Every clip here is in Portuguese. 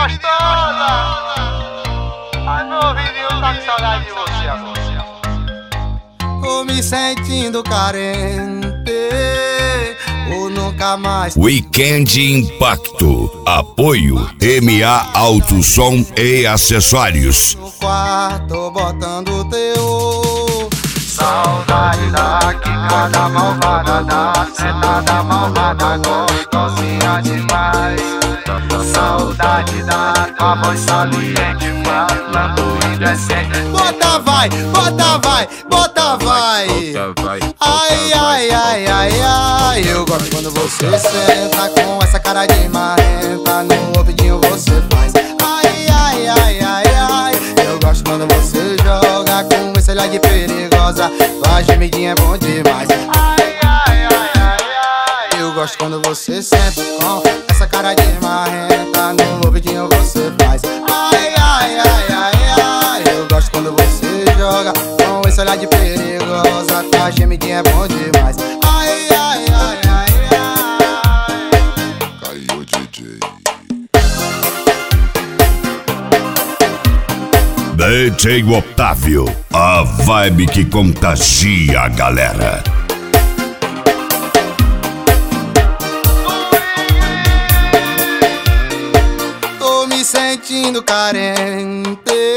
gostosa. Ai, meu ouvidinho tá com saudade de você, amor. Tô me sentindo carente, ou nunca mais. Weekend Impacto. Apoio MA Alto Som e Acessórios. No quarto botando teu. Saudade da quicada malvada, da sentada malvada, gostosinha demais. Saudade da tua voz saliente, falando indecente. Bota vai, bota vai, bota vai. Ai, ai, ai, ai, ai. Eu gosto quando você senta com essa cara de marrenta. No ouvidinho você faz. Ai, ai, ai, ai, ai. Eu gosto quando você joga com esse olhar de perigosa. Tua gemidinha é bom demais. Ai, ai, ai, ai, ai. Eu gosto quando você senta com essa cara de marrenta. No ouvidinho você faz. Ai, ai, ai, ai, ai. Eu gosto quando você joga com esse olhar de perigosa. Tua gemidinha é bom demais. Ai, ai, ai, ai, ai. Caiu DJ. DJ Otávio, a vibe que contagia a galera. Tô me sentindo carente,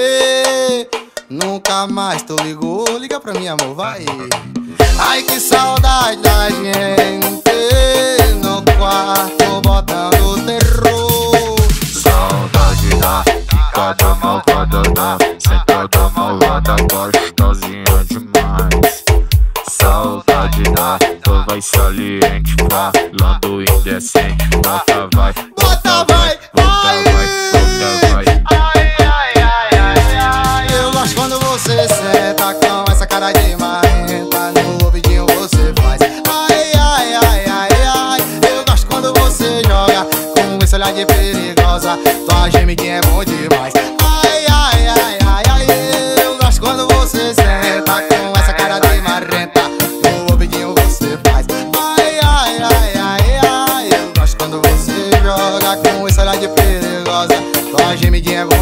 nunca mais tu ligou. Liga pra mim, amor, vai. Ai, que saudade da gente no quarto botando terror. Saudade da quicada malvada, da sentada malvada, gostosinha demais. Saudade da tua voz saliente, falando indecente. Bota vai, Bota vai, vai. bota vai. Ai, ai, ai, ai, ai. Eu gosto quando você senta com essa cara de marrenta. No ouvidinho você faz. Ai, ai, ai, ai, ai. Eu gosto quando você joga com esse olhar de perigosa. Tua gemidinha é bom demais. Ai, ai, ai, ai, ai. Eu gosto quando você senta com essa cara de marrenta. No ouvidinho você faz. Ai, ai, ai, ai, ai. Eu gosto quando você joga com esse olhar de perigosa. Tua gemidinha é bom